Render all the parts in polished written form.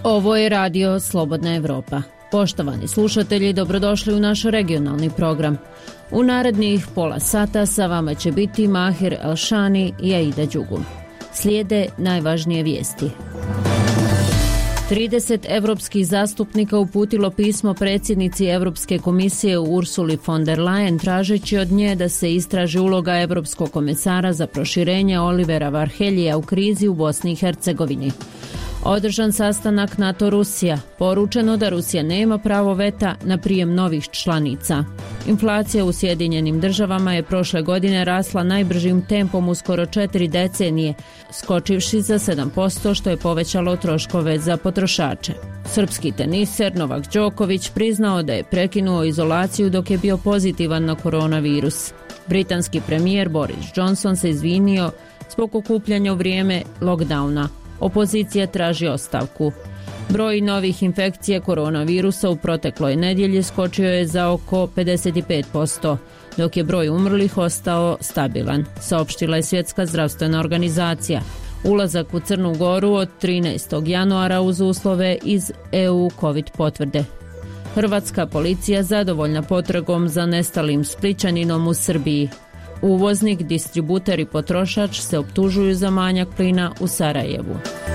Ovo je radio Slobodna Evropa. Poštovani slušatelji, dobrodošli u naš regionalni program. U narednih pola sata sa vama će biti Mahir Elšani i Aida Đugum. Slijede najvažnije vijesti. 30 evropskih zastupnika uputilo pismo predsjednici Europske komisije Ursuli von der Leyen tražeći od nje da se istraži uloga Europskog komesara za proširenje Olivera Varheljija u krizi u Bosni i Hercegovini. Održan sastanak NATO-Rusija. Poručeno da Rusija nema pravo veta na prijem novih članica. Inflacija u Sjedinjenim državama je prošle godine rasla najbržim tempom u skoro 4 decenije, skočivši za 7%, što je povećalo troškove za potrošače. Srpski teniser Novak Đoković priznao da je prekinuo izolaciju dok je bio pozitivan na koronavirus. Britanski premijer Boris Johnson se izvinio zbog okupljanja u vrijeme lockdowna. Opozicija traži ostavku. Broj novih infekcija koronavirusa u protekloj nedjelji skočio je za oko 55%, dok je broj umrlih ostao stabilan, saopštila je Svjetska zdravstvena organizacija. Ulazak u Crnu Goru od 13. januara uz uslove iz EU COVID potvrde. Hrvatska policija zadovoljna potragom za nestalim Splićaninom u Srbiji. Uvoznik, distributer i potrošač se optužuju za manjak plina u Sarajevu.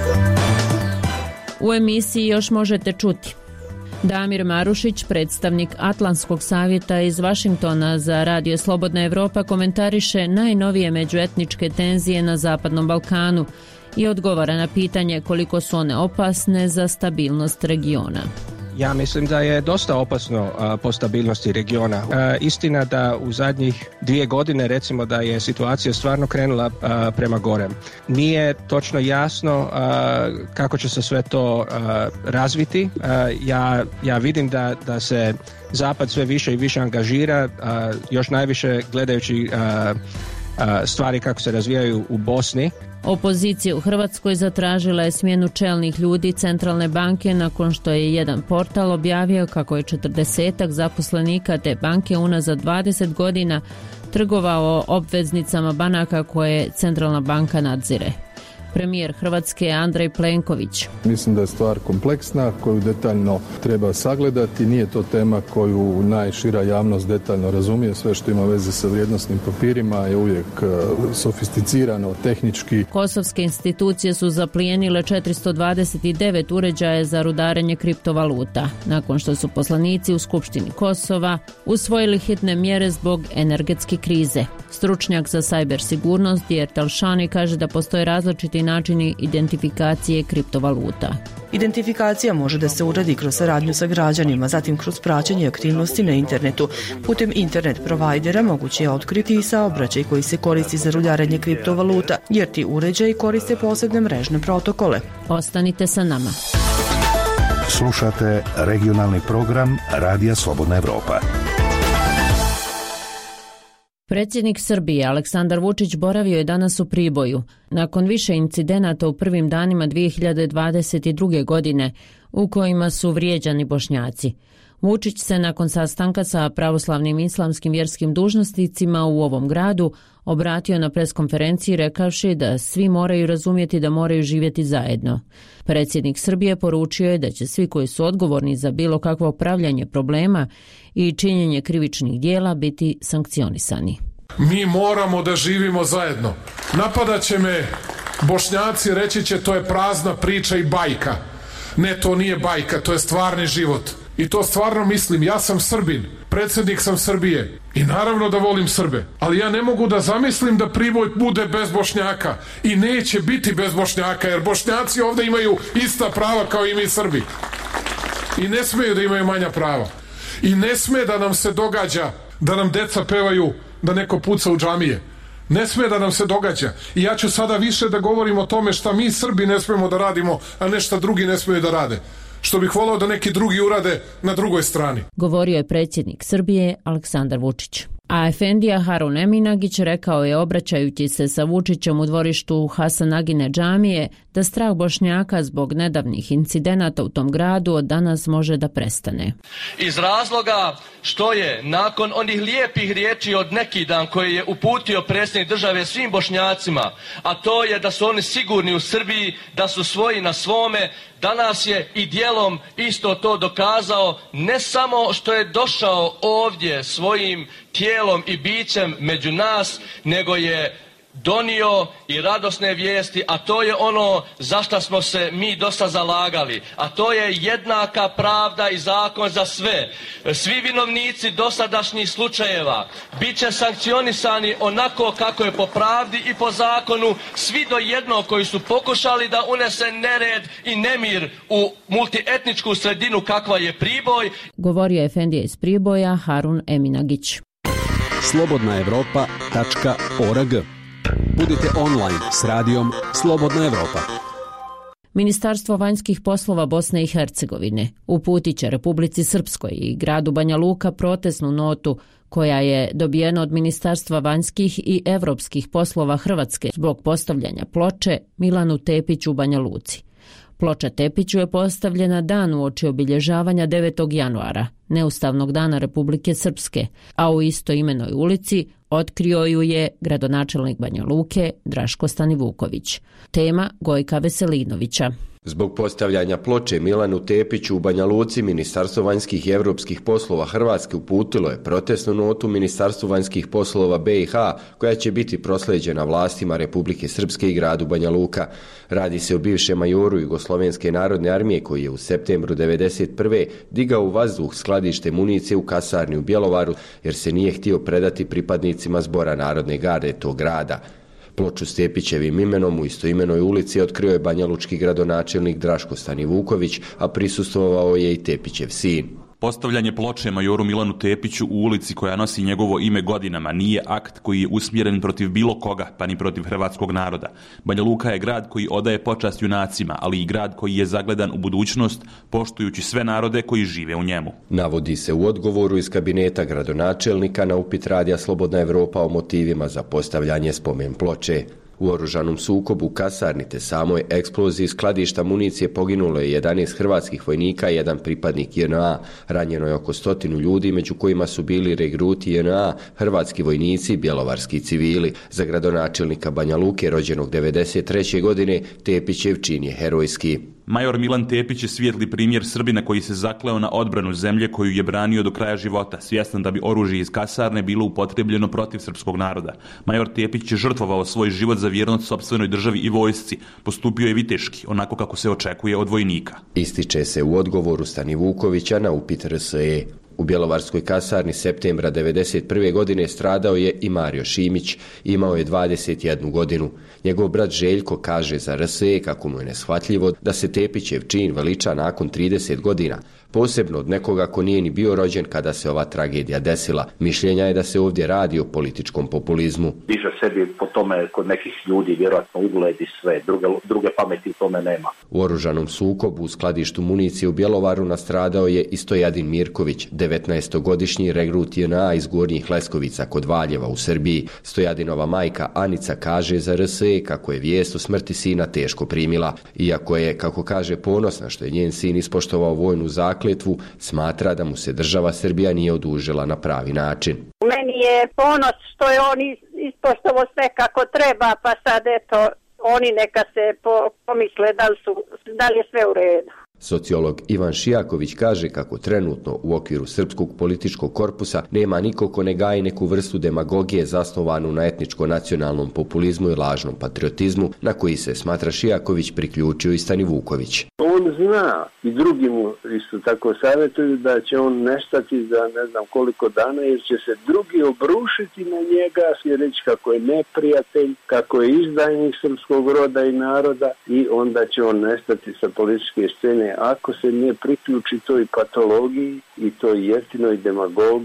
U emisiji još možete čuti: Damir Marušić, predstavnik Atlantskog savjeta iz Vašingtona za Radio Slobodna Evropa, komentariše najnovije međuetničke tenzije na Zapadnom Balkanu i odgovara na pitanje koliko su one opasne za stabilnost regiona. Ja mislim da je dosta opasno po stabilnosti regiona. Istina da u zadnjih 2 godine recimo da je situacija stvarno krenula prema gore. Nije točno jasno kako će se sve to razviti. Ja vidim da se Zapad sve više i više angažira, još najviše gledajući stvari kako se razvijaju u Bosni. Opozicija u Hrvatskoj zatražila je smjenu čelnih ljudi Centralne banke nakon što je jedan portal objavio kako je 40 zaposlenika te banke unazad 20 godina trgovao obveznicama banaka koje Centralna banka nadzire. Premijer Hrvatske Andrej Plenković. Mislim da je stvar kompleksna koju detaljno treba sagledati. Nije to tema koju najšira javnost detaljno razumije. Sve što ima veze sa vrijednosnim papirima je uvijek sofisticirano, tehnički. Kosovske institucije su zaplijenile 429 uređaja za rudarenje kriptovaluta, nakon što su poslanici u Skupštini Kosova usvojili hitne mjere zbog energetske krize. Stručnjak za sajber sigurnost Djert Elšani kaže da postoje različiti načini identifikacije kriptovaluta. Identifikacija može da se uradi kroz saradnju sa građanima, zatim kroz praćenje aktivnosti na internetu. Putem internet provajdera moguće je otkriti i saobraćaj koji se koristi za rudarenje kriptovaluta, jer ti uređaji koriste posebne mrežne protokole. Ostanite sa nama. Slušate regionalni program Radija Slobodna Evropa. Predsjednik Srbije Aleksandar Vučić boravio je danas u Priboju, nakon više incidenata u prvim danima 2022. godine u kojima su vrijeđani Bošnjaci. Vučić se nakon sastanka sa pravoslavnim islamskim vjerskim dužnosnicima u ovom gradu obratio na preskonferenciji rekavši da svi moraju razumjeti da moraju živjeti zajedno. Predsjednik Srbije poručio je da će svi koji su odgovorni za bilo kakvo upravljanje problema i činjenje krivičnih djela biti sankcionisani. Mi moramo da živimo zajedno. Napadat će me Bošnjaci, reći će to je prazna priča i bajka. Ne, to nije bajka, to je stvarni život. I to stvarno mislim, ja sam Srbin, predsjednik sam Srbije i naravno da volim Srbe, ali ja ne mogu da zamislim da Priboj bude bez Bošnjaka i neće biti bez Bošnjaka, jer Bošnjaci ovdje imaju ista prava kao i mi Srbi i ne smeju da imaju manja prava i ne sme da nam se događa da nam deca pevaju da neko puca u džamije. Ne sme da nam se događa. I ja ću sada više da govorim o tome šta mi Srbi ne smemo da radimo, a ne šta drugi ne smeju da rade. Što bih volao da neki drugi urade na drugoj strani. Govorio je predsjednik Srbije Aleksandar Vučić. A efendija Harun Eminagić rekao je obraćajući se sa Vučićem u dvorištu Hasan Agine džamije da strah Bošnjaka zbog nedavnih incidenata u tom gradu od danas može da prestane. Iz razloga što je nakon onih lijepih riječi od neki dan koje je uputio predsjednik države svim Bošnjacima, a to je da su oni sigurni u Srbiji, da su svoji na svome, danas je i dijelom isto to dokazao, ne samo što je došao ovdje svojim tijelom i bićem među nas, nego je donio i radosne vijesti, a to je ono za što smo se mi dosta zalagali, a to je jednaka pravda i zakon za sve. Svi vinovnici dosadašnjih slučajeva bit će sankcionisani onako kako je po pravdi i po zakonu, svi do jednog koji su pokušali da unese nered i nemir u multietničku sredinu kakva je Priboj. Govorio je efendija iz Priboja Harun Eminagić. slobodnaevropa.org. Budite online s radijom Slobodna Evropa. Ministarstvo vanjskih poslova Bosne i Hercegovine uputit će Republici Srpskoj i gradu Banja Luka protestnu notu koja je dobijena od Ministarstva vanjskih i evropskih poslova Hrvatske zbog postavljanja ploče Milanu Tepiću u Banja Luci. Ploča Tepiću je postavljena dan uoči obilježavanja 9. januara, neustavnog dana Republike Srpske, a u istoimenoj ulici otkrio ju je gradonačelnik Banja Luke Draško Stanivuković. Tema Gojka Veselinovića. Zbog postavljanja ploče Milanu Tepiću u Banja Luci, Ministarstvo vanjskih i evropskih poslova Hrvatske uputilo je protestnu notu Ministarstvu vanjskih poslova BiH, koja će biti proslijeđena vlastima Republike Srpske i gradu Banja Luka. Radi se o bivšem majoru Jugoslovenske narodne armije koji je u septembru 1991. digao u vazduh skladište municije u kasarni u Bjelovaru jer se nije htio predati pripadnicima Zbora narodne garde tog grada. Ploču s Tepićevim imenom u istoimenoj ulici otkrio je banjalučki gradonačelnik Draško Stanivuković, a prisustvovao je i Tepićev sin. Postavljanje ploče majoru Milanu Tepiću u ulici koja nosi njegovo ime godinama nije akt koji je usmjeren protiv bilo koga, pa ni protiv hrvatskog naroda. Banja Luka je grad koji odaje počast junacima, ali i grad koji je zagledan u budućnost, poštujući sve narode koji žive u njemu. Navodi se u odgovoru iz kabineta gradonačelnika na upit radija Slobodna Evropa o motivima za postavljanje spomen ploče. U oružanom sukobu u kasarni te samoj eksploziji skladišta municije poginulo je 11 hrvatskih vojnika i jedan pripadnik JNA. Ranjeno je oko 100 ljudi, među kojima su bili regruti JNA, hrvatski vojnici i bjelovarski civili. Za gradonačelnika Banja Luke, rođenog 1993. godine, Tepićev čin je herojski. Major Milan Tepić je svijetli primjer Srbina koji se zakleo na odbranu zemlje koju je branio do kraja života, svjestan da bi oružje iz kasarne bilo upotrebljeno protiv srpskog naroda. Major Tepić je žrtvovao svoj život za vjernost sopstvenoj državi i vojsci. Postupio je viteški, onako kako se očekuje od vojnika. Ističe se u odgovoru Stanivukovića na upit RSE. U bjelovarskoj kasarni septembra 1991. godine stradao je i Mario Šimić, imao je 21 godinu. Njegov brat Željko kaže za RSE kako mu je neshvatljivo da se Tepićev čin veliča nakon 30 godina, posebno od nekoga ko nije ni bio rođen kada se ova tragedija desila. Mišljenja je da se ovdje radi o političkom populizmu. Diže sebi po tome kod nekih ljudi vjerojatno ugled i sve, druge pameti tome nema. U oružanom sukobu u skladištu municije u Bjelovaru nastradao je i Stojadin Mirković, 19-godišnji regrut JNA iz Gornjih Leskovica kod Valjeva u Srbiji. Stojadinova majka Anica kaže za RSE kako je vijest o smrti sina teško primila. Iako je, kako kaže, ponosna što je njen sin ispoštovao vojnu zakletvu, smatra da mu se država Srbija nije odužila na pravi način. Meni je ponos što je on ispoštovao sve kako treba, pa sad eto, oni neka se pomisle da li je sve u redu. Sociolog Ivan Šijaković kaže kako trenutno u okviru srpskog političkog korpusa nema niko ko ne gaji neku vrstu demagogije zasnovanu na etničko-nacionalnom populizmu i lažnom patriotizmu, na koji se, smatra Šijaković, priključio i Stanivuković. On zna i drugi mu isto tako savjetuju da će on nestati za ne znam koliko dana jer će se drugi obrušiti na njega i reći kako je neprijatelj, kako je izdajnik srpskog roda i naroda i onda će on nestati sa političke scene ako se ne priključi toj patologiji i toj jeftinoj demagogiji.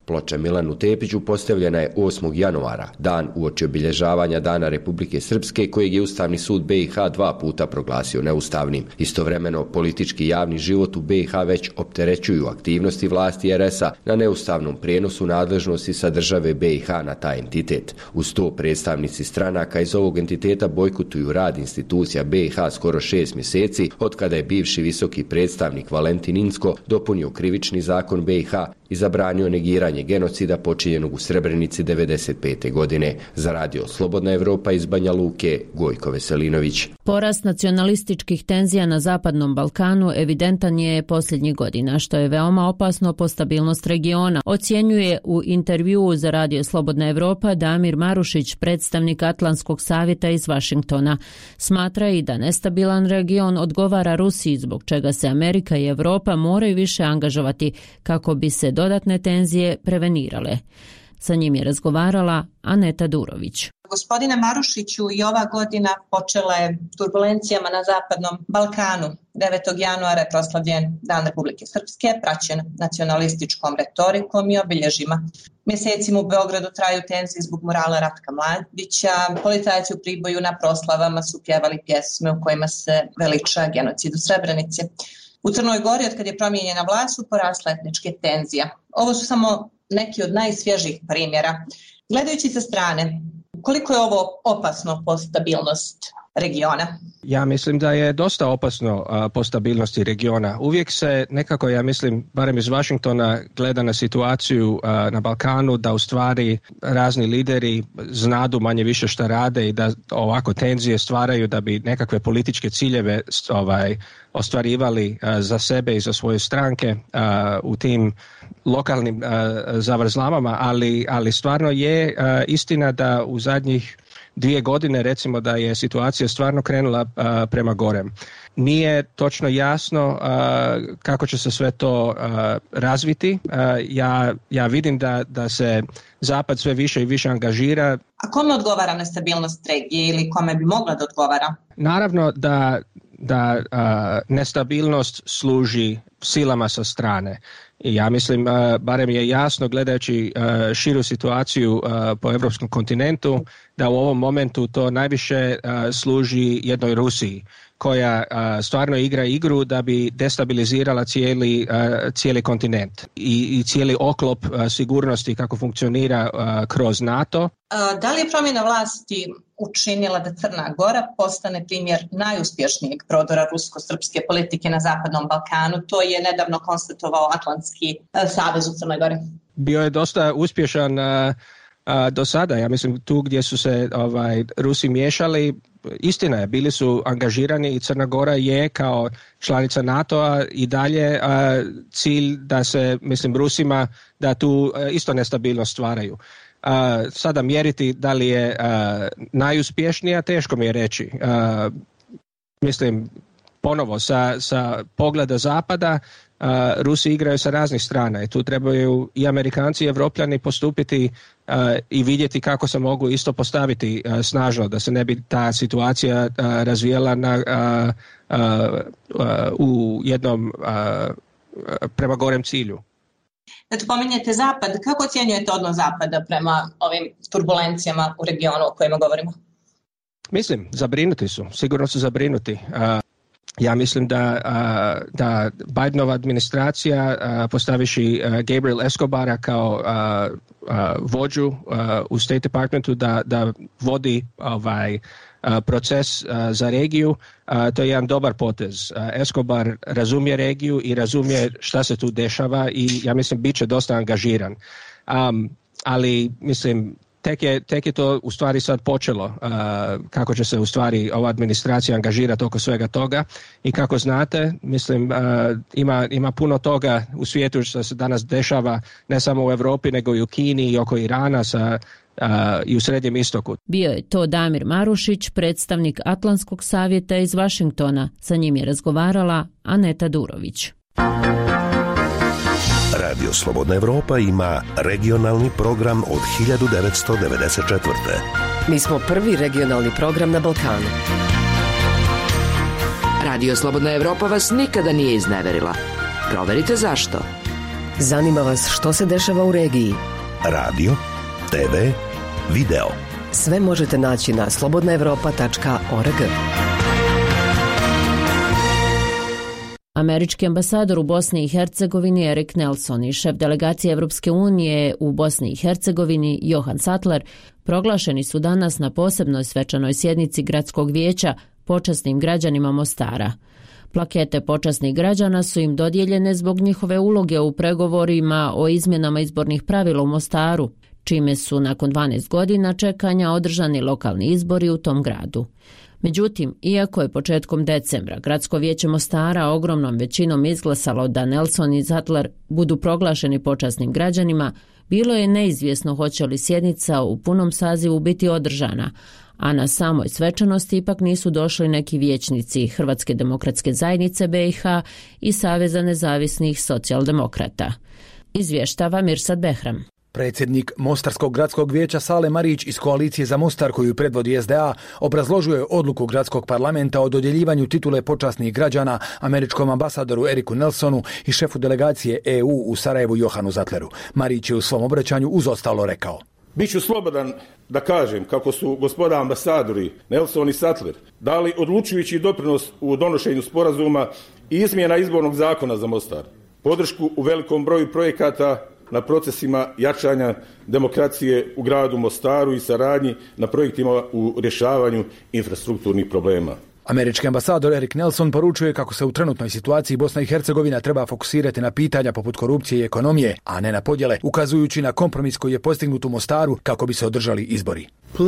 Ploča Milanu Tepiću postavljena je 8. januara, dan uoči obilježavanja Dana Republike Srpske, kojeg je Ustavni sud BiH 2 puta proglasio neustavnim. Istovremeno, politički javni život u BiH već opterećuju aktivnosti vlasti RS-a na neustavnom prijenosu nadležnosti sa države BiH na taj entitet. Uz to, predstavnici stranaka iz ovog entiteta bojkotuju rad institucija BiH skoro 6 mjeseci, od kada je bivši visoki predstavnik Valentin Inzko dopunio krivični zakon BiH i zabranio negiranje genocida počinjenog u Srebrenici 1995. godine. Za radio Slobodna Evropa iz Banja Luke, Gojko Veselinović. Porast nacionalističkih tenzija na Zapadnom Balkanu evidentan je posljednjih godina, što je veoma opasno po stabilnost regiona, ocjenjuje u intervjuu za radio Slobodna Evropa Damir Marušić, predstavnik Atlantskog savjeta iz Vašingtona. Smatra i da nestabilan region odgovara Rusiji, zbog čega se Amerika i Evropa moraju više angažovati kako bi se dodatne tenzije prevenirale. Sa njim je razgovarala Aneta Durović. Gospodine Marušiću, i ova godina počela je turbulencijama na Zapadnom Balkanu. 9. januara je proslavljen Dan Republike Srpske, praćen nacionalističkom retorikom i obilježjima. Mjesecima u Beogradu traju tenzije zbog murala Ratka Mladića. Policajci u Priboju na proslavama su pjevali pjesme u kojima se veliča genocid u Srebrenici. U Crnoj Gori, od kad je promijenjena vlast, su porasle etničke tenzije. Ovo su samo neki od najsvježijih primjera. Gledajući sa strane, koliko je ovo opasno po stabilnost regiona? Ja mislim da je dosta opasno po stabilnosti regiona. Uvijek se nekako, ja mislim, barem iz Washingtona, gleda na situaciju na Balkanu da u stvari razni lideri znadu manje više šta rade i da ovako tenzije stvaraju da bi nekakve političke ciljeve ostvarivali za sebe i za svoje stranke u tim lokalnim zavrzlamama, ali stvarno je istina da u zadnjih 2 godine recimo da je situacija stvarno krenula prema gore. Nije točno jasno kako će se sve to razviti. Ja vidim da se Zapad sve više i više angažira. A kome odgovara nestabilnost regije ili kome bi mogla da odgovara? Naravno da nestabilnost služi silama sa strane. I ja mislim, barem je jasno gledajući širu situaciju po europskom kontinentu, da u ovom momentu to najviše služi jednoj Rusiji, koja stvarno igra igru da bi destabilizirala cijeli kontinent i cijeli oklop sigurnosti kako funkcionira kroz NATO. Da li je promjena vlasti učinila da Crna Gora postane primjer najuspješnijeg prodora rusko-srpske politike na Zapadnom Balkanu? To je nedavno konstatovao Atlantski savez u Crnoj Gori. Bio je dosta uspješan do sada. Ja mislim tu gdje su se Rusi miješali, istina je, bili su angažirani i Crna Gora je kao članica NATO-a i dalje cilj da se, mislim, Rusima da tu isto nestabilnost stvaraju. Sada mjeriti da li je najuspješnija, teško mi je reći. Mislim, ponovo sa pogleda zapada, Rusi igraju sa raznih strana i tu trebaju i Amerikanci i Evropljani postupiti i vidjeti kako se mogu isto postaviti snažno, da se ne bi ta situacija razvijela u jednom prema gorem cilju. Kad pominjete Zapad, kako ocjenjujete odnos Zapada prema ovim turbulencijama u regionu o kojima govorimo? Mislim, zabrinuti su, sigurno su zabrinuti. Ja mislim da Bidenova administracija, postaviši Gabriel Escobara kao vođu u State Departmentu da vodi proces za regiju, to je jedan dobar potez. Escobar razumije regiju i razumije šta se tu dešava i ja mislim bit će dosta angažiran. Ali mislim tek je to u stvari sad počelo, kako će se u stvari ova administracija angažirati oko svega toga i kako znate, mislim, ima puno toga u svijetu što se danas dešava ne samo u Europi nego i u Kini i oko Irana i u Srednjem istoku. Bio je to Damir Marušić, predstavnik Atlantskog savjeta iz Vašingtona. Sa njim je razgovarala Aneta Durović. Radio Slobodna Evropa ima regionalni program od 1994. Mi smo prvi regionalni program na Balkanu. Radio Slobodna Evropa vas nikada nije izneverila. Proverite zašto. Zanima vas što se dešava u regiji? Radio, TV, video. Sve možete naći na slobodnaevropa.org. Američki ambasador u Bosni i Hercegovini Erik Nelson i šef delegacije Evropske unije u Bosni i Hercegovini Johan Sattler proglašeni su danas na posebnoj svečanoj sjednici Gradskog vijeća počasnim građanima Mostara. Plakete počasnih građana su im dodijeljene zbog njihove uloge u pregovorima o izmjenama izbornih pravila u Mostaru, čime su nakon 12 godina čekanja održani lokalni izbori u tom gradu. Međutim, iako je početkom decembra Gradsko vijeće Mostara ogromnom većinom izglasalo da Nelson i Sattler budu proglašeni počasnim građanima, bilo je neizvjesno hoće li sjednica u punom sazivu biti održana, a na samoj svečanosti ipak nisu došli neki vijećnici Hrvatske demokratske zajednice BiH i Saveza nezavisnih socijaldemokrata. Izvještava Mirsad Behram. Predsjednik Mostarskog gradskog vijeća Sale Marić iz koalicije za Mostar koju predvodi SDA obrazložio je odluku gradskog parlamenta o dodjeljivanju titule počasnih građana američkom ambasadoru Eriku Nelsonu i šefu delegacije EU u Sarajevu Johanu Sattleru. Marić je u svom obraćanju uz ostalo rekao: Biću slobodan da kažem kako su gospoda ambasadori Nelson i Sattler dali odlučujući doprinos u donošenju sporazuma i izmjena izbornog zakona za Mostar, podršku u velikom broju projekata na procesima jačanja demokracije u gradu Mostaru i saradnji na projektima u rješavanju infrastrukturnih problema. Američki ambasador Erik Nelson poručuje kako se u trenutnoj situaciji Bosna i Hercegovina treba fokusirati na pitanja poput korupcije i ekonomije, a ne na podjele, ukazujući na kompromis koji je postignut u Mostaru kako bi se održali izbori.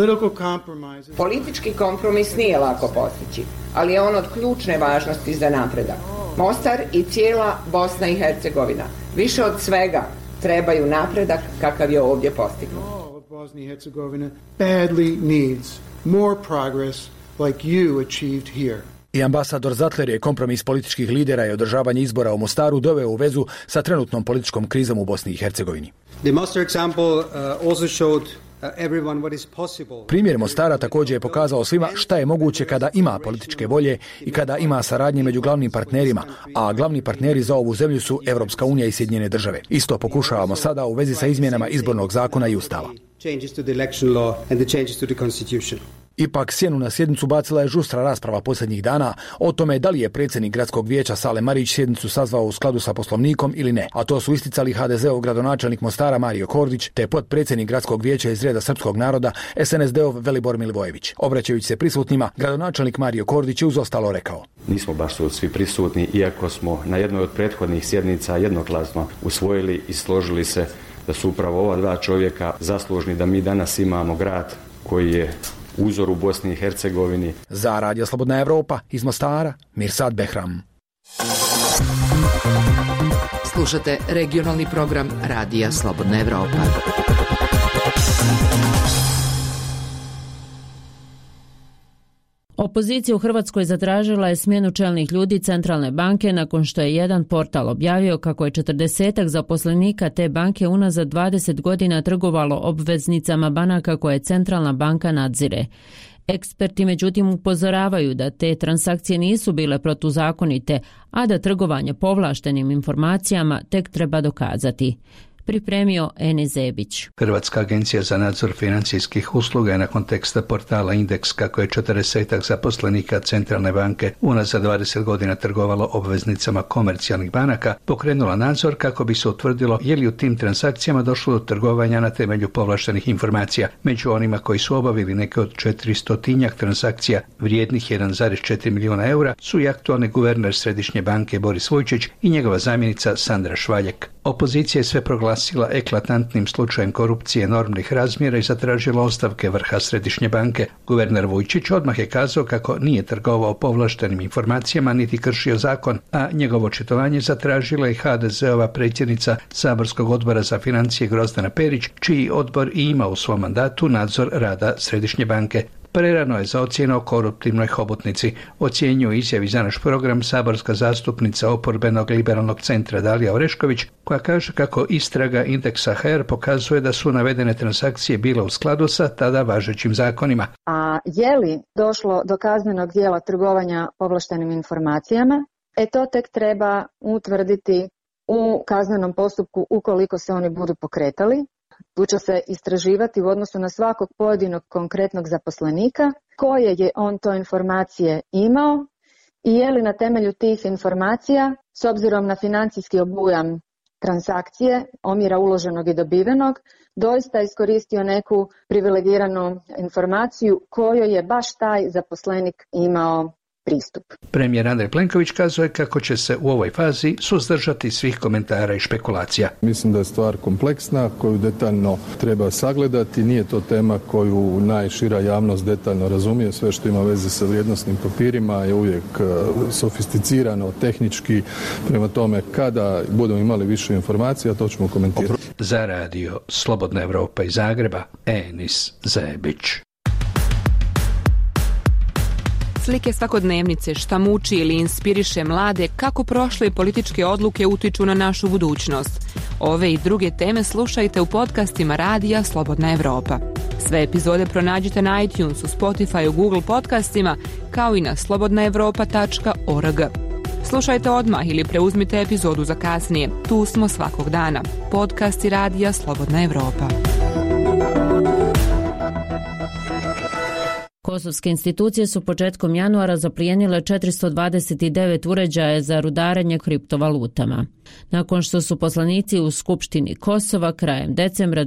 Politički kompromis nije lako postići, ali je on od ključne važnosti za napredak. Mostar i cijela Bosna i Hercegovina više od svega trebaju napredak kakav je ovdje postignut. Bosnia and Herzegovina badly needs more progress like you achieved here. I ambasador Sattler je kompromis političkih lidera i održavanje izbora u Mostaru doveo u vezu sa trenutnom političkom krizom u Bosni i Hercegovini. The Mostar example also showed primjer Mostara također je pokazao svima šta je moguće kada ima političke volje i kada ima saradnje među glavnim partnerima, a glavni partneri za ovu zemlju su Evropska unija i Sjedinjene države. Isto pokušavamo sada u vezi sa izmjenama izbornog zakona i ustava. Ipak sjenu na sjednicu bacila je žustra rasprava posljednjih dana o tome da li je predsjednik gradskog vijeća Sale Marić sjednicu sazvao u skladu sa poslovnikom ili ne, a to su isticali HDZ-ov gradonačelnik Mostara Mario Kordić te potpredsjednik gradskog vijeća iz reda srpskog naroda SNSD-ov Velibor Milivojević. Obraćajući se prisutnima, gradonačelnik Mario Kordić je uz ostalo rekao: Nismo baš svi prisutni, iako smo na jednoj od prethodnih sjednica jednoglasno usvojili i složili se da su upravo ova dva čovjeka zaslužni da mi danas imamo grad koji je uzor u Bosni i Hercegovini. Za Radio Slobodna Evropa iz Mostara, Mirsad Behram. Slušate regionalni program Radija Slobodna Evropa. Opozicija u Hrvatskoj zatražila je smjenu čelnih ljudi Centralne banke nakon što je jedan portal objavio kako je 40-ak zaposlenika te banke unazad 20 godina trgovalo obveznicama banaka koje Centralna banka nadzire. Eksperti međutim upozoravaju da te transakcije nisu bile protuzakonite, a da trgovanje povlaštenim informacijama tek treba dokazati. Pripremio Eni Zebić. Hrvatska agencija za nadzor financijskih usluga je nakon teksta portala Indeks kako je 40-ak zaposlenika Centralne banke unazad 20 godina trgovalo obveznicama komercijalnih banaka pokrenula nadzor kako bi se utvrdilo je li u tim transakcijama došlo do trgovanja na temelju povlaštenih informacija. Među onima koji su obavili neke od 400-tinjak transakcija vrijednih 1,4 milijuna eura su i aktualni guverner Središnje banke Boris Vujčić i njegova zamjenica Sandra Švaljek. Opozicija je sve proglasila eklatantnim slučajem korupcije enormnih razmjera i zatražila ostavke vrha Središnje banke. Guverner Vujčić odmah je kazao kako nije trgovao povlaštenim informacijama niti kršio zakon, a njegovo očitovanje zatražila je HDZ-ova predsjednica Saborskog odbora za financije Grozdana Perić, čiji odbor i ima u svom mandatu nadzor rada Središnje banke. Prerano je za ocjenu o koruptivnoj hobotnici, ocjenjuje izjavi za naš program saborska zastupnica oporbenog liberalnog centra Dalija Orešković, koja kaže kako istraga Indeksa HR pokazuje da su navedene transakcije bile u skladu sa tada važećim zakonima. A je li došlo do kaznenog djela trgovanja povlaštenim informacijama? To tek treba utvrditi u kaznenom postupku ukoliko se oni budu pokretali. Tu će se istraživati u odnosu na svakog pojedinog konkretnog zaposlenika koje je on to informacije imao i je li na temelju tih informacija, s obzirom na financijski obujam transakcije, omjera uloženog i dobivenog, doista iskoristio neku privilegiranu informaciju kojoj je baš taj zaposlenik imao pristup. Premijer Andrej Plenković kazuje kako će se u ovoj fazi suzdržati svih komentara i špekulacija. Mislim da je stvar kompleksna koju detaljno treba sagledati. Nije to tema koju najšira javnost detaljno razumije. Sve što ima veze sa vrijednosnim papirima je uvijek sofisticirano, tehnički. Prema tome, kada budemo imali više informacija, to ćemo komentirati. Za radio Slobodna Evropa iz Zagreba, Enis Zebić. Slike svakodnevnice, šta muči ili inspiriše mlade, kako prošle političke odluke utiču na našu budućnost. Ove i druge teme slušajte u podcastima Radija Slobodna Evropa. Sve epizode pronađite na iTunesu, Spotify, Google podcastima, kao i na slobodnaevropa.org. Slušajte odmah ili preuzmite epizodu za kasnije. Tu smo svakog dana. Podcasti Radija Slobodna Evropa. Kosovske institucije su početkom januara zaplijenile 429 uređaja za rudarenje kriptovalutama. Nakon što su poslanici u Skupštini Kosova krajem decembra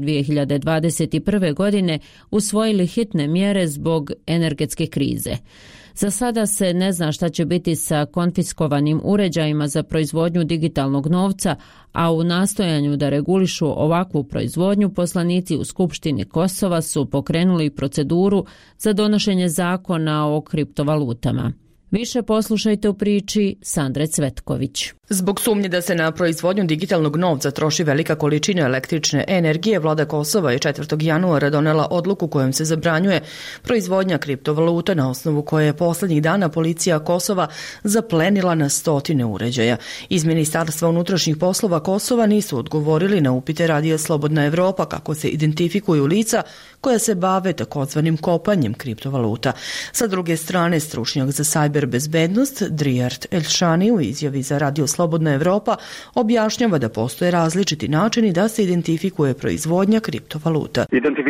2021. godine usvojili hitne mjere zbog energetske krize. Za sada se ne zna šta će biti sa konfiskovanim uređajima za proizvodnju digitalnog novca, a u nastojanju da regulišu ovakvu proizvodnju poslanici u Skupštini Kosova su pokrenuli proceduru za donošenje zakona o kriptovalutama. Više poslušajte u priči Sandre Cvetković. Zbog sumnje da se na proizvodnju digitalnog novca troši velika količina električne energije, vlada Kosova je 4. januara donela odluku kojom se zabranjuje proizvodnja kriptovaluta, na osnovu koje je poslednjih dana policija Kosova zaplenila na stotine uređaja. Iz Ministarstva unutrašnjih poslova Kosova nisu odgovorili na upite Radija Slobodna Evropa kako se identifikuju lica koja se bave takozvanim kopanjem kriptovaluta. Sa druge strane, stručnjak za sajber bezbednost Drijart Elšani u izjavi za Radio Slobodna Evropa objašnjava da postoje različiti načini da se identifikuje proizvodnja kriptovaluta.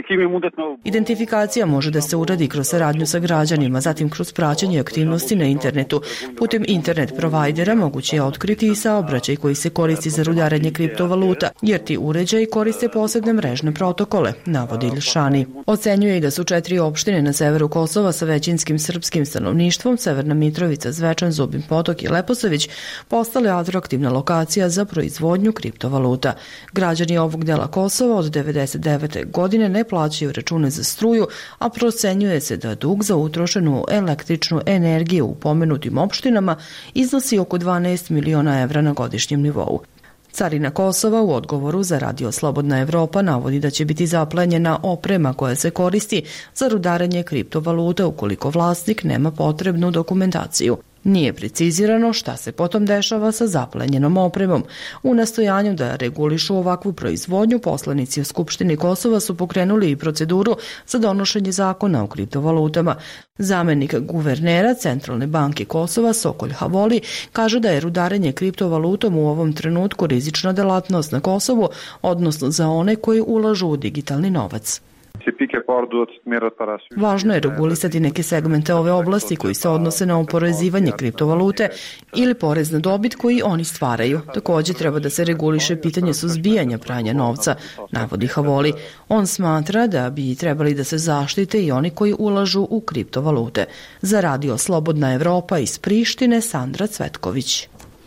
Identifikacija može da se uradi kroz saradnju sa građanima, zatim kroz praćenje aktivnosti na internetu. Putem internet provajdera moguće je otkriti i saobraćaj koji se koristi za rudarenje kriptovaluta, jer ti uređaji koriste posebne mrežne protokole, navodi Elšani. Ocenjuje i da su 4 opštine na severu Kosova sa većinskim srpskim stanovništvom, Severna Mitrovica, Zvečan, Zubin Potok i Leposavić, postale atraktivna lokacija za proizvodnju kriptovaluta. Građani ovog dela Kosova od 1999. godine ne plaćaju račune za struju, a procenjuje se da dug za utrošenu električnu energiju u pomenutim opštinama iznosi oko 12 miliona evra na godišnjem nivou. Carina Kosova u odgovoru za Radio Slobodna Evropa navodi da će biti zaplenjena oprema koja se koristi za rudarenje kriptovaluta ukoliko vlasnik nema potrebnu dokumentaciju. Nije precizirano šta se potom dešava sa zaplenjenom opremom. U nastojanju da regulišu ovakvu proizvodnju, poslanici u Skupštini Kosova su pokrenuli i proceduru za donošenje zakona o kriptovalutama. Zamenik guvernera Centralne banke Kosova Sokol Havoli kaže da je rudarenje kriptovalutom u ovom trenutku rizična delatnost na Kosovu, odnosno za one koji ulažu u digitalni novac. Važno je regulisati neke segmente ove oblasti koji se odnose na oporezivanje kriptovalute ili porez na dobit koji oni stvaraju. Također treba da se reguliše pitanje suzbijanja pranja novca, navodi Havoli. On smatra da bi trebali da se zaštite i oni koji ulažu u kriptovalute. Za Radio Slobodna Evropa iz Prištine, Sandra Cvetković.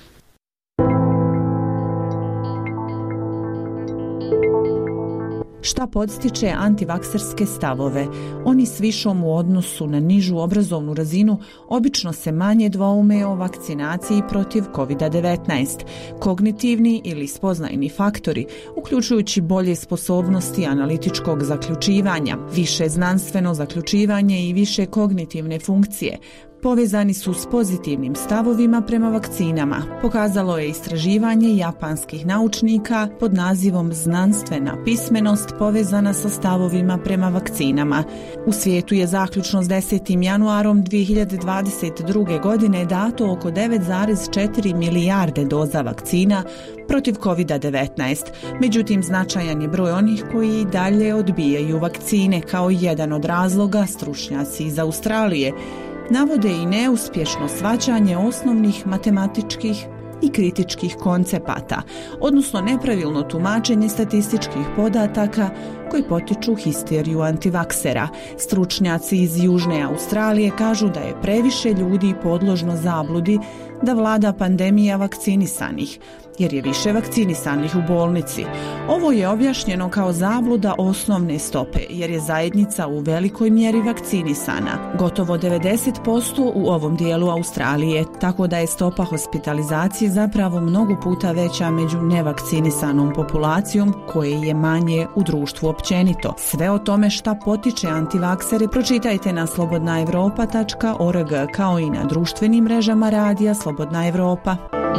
Šta podstiče antivakserske stavove? Oni s višom u odnosu na nižu obrazovnu razinu obično se manje dvoume o vakcinaciji protiv COVID-19. Kognitivni ili spoznajni faktori, uključujući bolje sposobnosti analitičkog zaključivanja, više znanstveno zaključivanje i više kognitivne funkcije, povezani su s pozitivnim stavovima prema vakcinama, pokazalo je istraživanje japanskih naučnika pod nazivom Znanstvena pismenost povezana sa stavovima prema vakcinama. U svijetu je zaključno s 10. januarom 2022. godine dato oko 9,4 milijarde doza vakcina protiv COVID-19. Međutim, značajan je broj onih koji i dalje odbijaju vakcine. Kao jedan od razloga, stručnjaci iz Australije navode i neuspješno shvaćanje osnovnih matematičkih i kritičkih koncepata, odnosno nepravilno tumačenje statističkih podataka koji potiču histeriju antivaksera. Stručnjaci iz Južne Australije kažu da je previše ljudi podložno zabludi da vlada pandemija vakcinisanih, jer je više vakcinisanih u bolnici. Ovo je objašnjeno kao zabluda osnovne stope, jer je zajednica u velikoj mjeri vakcinisana, gotovo 90% u ovom dijelu Australije, tako da je stopa hospitalizacije zapravo mnogo puta veća među nevakcinisanom populacijom, koje je manje u društvu općenito. Sve o tome šta potiče antivaksere pročitajte na slobodnaevropa.org, kao i na društvenim mrežama radija Slobodna Evropa.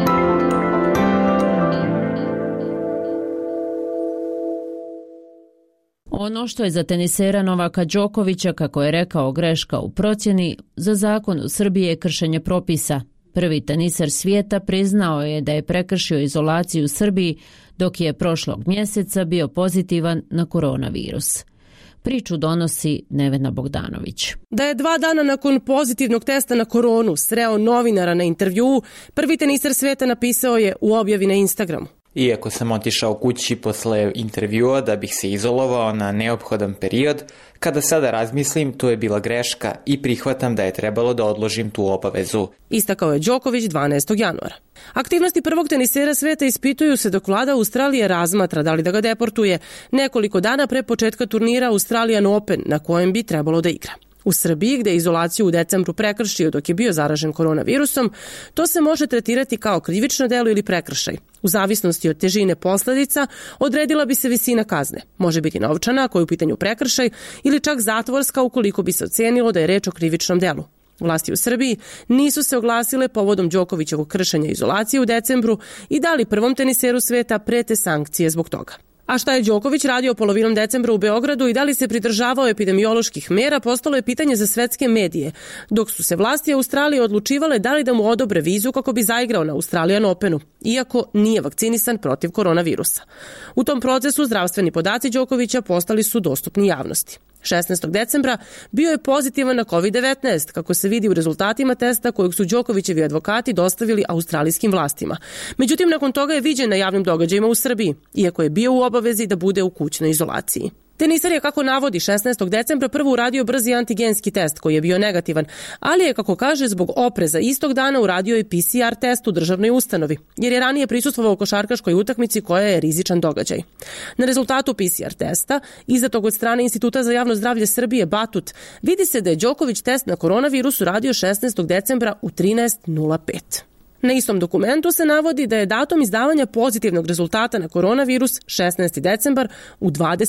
Ono što je za tenisera Novaka Đokovića, kako je rekao, greška u procjeni, za zakon u Srbiji je kršenje propisa. Prvi teniser svijeta priznao je da je prekršio izolaciju u Srbiji dok je prošlog mjeseca bio pozitivan na koronavirus. Priču donosi Nevena Bogdanović. Da je 2 dana nakon pozitivnog testa na koronu sreo novinara na intervjuu, prvi teniser svijeta napisao je u objavi na Instagramu. Iako sam otišao kući posle intervjua da bih se izolovao na neophodan period, kada sada razmislim, to je bila greška i prihvatam da je trebalo da odložim tu obavezu. Istakao je Đoković 12. januara. Aktivnosti prvog tenisera sveta ispituju se dok vlada Australije razmatra da li da ga deportuje nekoliko dana pre početka turnira Australian Open, na kojem bi trebalo da igra. U Srbiji, gde je izolaciju u decembru prekršio dok je bio zaražen koronavirusom, to se može tretirati kao krivično delo ili prekršaj. U zavisnosti od težine posljedica odredila bi se visina kazne. Može biti novčana ako je u pitanju prekršaj ili čak zatvorska ukoliko bi se ocenilo da je reč o krivičnom delu. Vlasti u Srbiji nisu se oglasile povodom Đokovićevog kršenja izolacije u decembru i dali prvom teniseru sveta prete sankcije zbog toga. A šta je Đoković radio polovinom decembra u Beogradu i da li se pridržavao epidemioloških mera, postalo je pitanje za svetske medije, dok su se vlasti Australije odlučivale da li da mu odobre vizu kako bi zaigrao na Australian Openu, iako nije vakcinisan protiv koronavirusa. U tom procesu zdravstveni podaci Đokovića postali su dostupni javnosti. 16. decembra bio je pozitivan na COVID-19, kako se vidi u rezultatima testa kojeg su Đokovićevi advokati dostavili australijskim vlastima. Međutim, nakon toga je viđen na javnim događajima u Srbiji, iako je bio u obavezi da bude u kućnoj izolaciji. Teniser je, kako navodi, 16. decembra prvo uradio brzi antigenski test koji je bio negativan, ali je, kako kaže, zbog opreza istog dana uradio i PCR test u državnoj ustanovi, jer je ranije prisustvovao košarkaškoj utakmici koja je rizičan događaj. Na rezultatu PCR testa, izdatog od strane Instituta za javno zdravlje Srbije Batut, vidi se da je Đoković test na koronavirus uradio 16. decembra u 13:05. Na istom dokumentu se navodi da je datum izdavanja pozitivnog rezultata na koronavirus 16. decembar u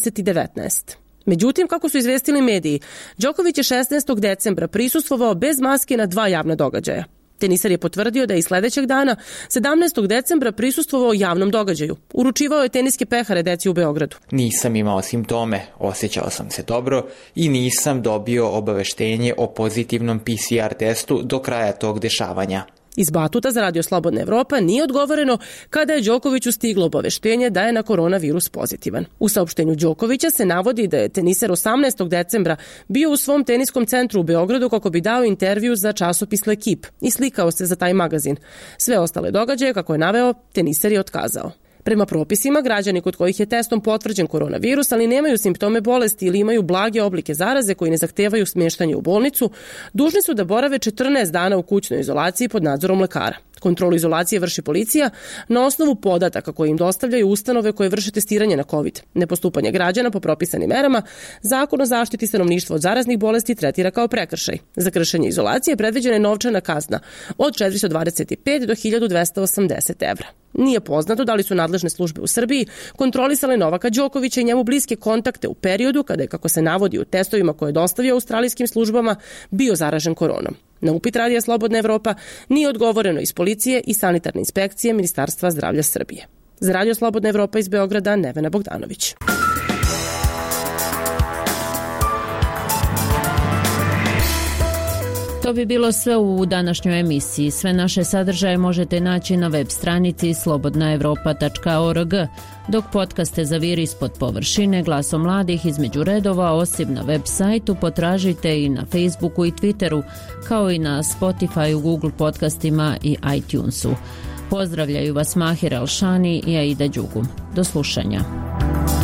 20:19. Međutim, kako su izvestili mediji, Đoković je 16. decembra prisustvovao bez maske na 2 javna događaja. Teniser je potvrdio da je i sljedećeg dana, 17. decembra, prisustvovao javnom događaju. Uručivao je teniske pehare deci u Beogradu. Nisam imao simptome, osjećao sam se dobro i nisam dobio obaveštenje o pozitivnom PCR testu do kraja tog dešavanja. Iz Batuta za Radio Slobodna Evropa nije odgovoreno kada je Đokoviću stiglo obaveštenje da je na koronavirus pozitivan. U saopštenju Đokovića se navodi da je teniser 18. decembra bio u svom teniskom centru u Beogradu kako bi dao intervju za časopis L'Equipe i slikao se za taj magazin. Sve ostale događaje, kako je naveo, teniser je otkazao. Prema propisima, građani kod kojih je testom potvrđen koronavirus, ali nemaju simptome bolesti ili imaju blage oblike zaraze koji ne zahtevaju smještanje u bolnicu, dužni su da borave 14 dana u kućnoj izolaciji pod nadzorom lekara. Kontrolu izolacije vrši policija na osnovu podataka koje im dostavljaju ustanove koje vrše testiranje na COVID. Nepostupanje građana po propisanim merama Zakon o zaštiti stanovništva od zaraznih bolesti tretira kao prekršaj. Za kršenje izolacije predviđena je novčana kazna od 425 do 1280 evra. Nije poznato da li su nadležne službe u Srbiji kontrolisale Novaka Đokovića i njemu bliske kontakte u periodu kada je, kako se navodi u testovima koje je dostavio australijskim službama, bio zaražen koronom. Na upit Radija Slobodna Evropa nije odgovoreno iz policije i sanitarne inspekcije Ministarstva zdravlja Srbije. Za Radio Slobodna Evropa iz Beograda, Nevena Bogdanović. To bi bilo sve u današnjoj emisiji. Sve naše sadržaje možete naći na web stranici slobodnaevropa.org, dok podcaste Zaviri ispod površine, Glasom mladih između redova, osim na web sajtu, potražite i na Facebooku i Twitteru, kao i na Spotify, Google podcastima i iTunesu. Pozdravljaju vas Mahir Alšani i Aida Đugum. Do slušanja.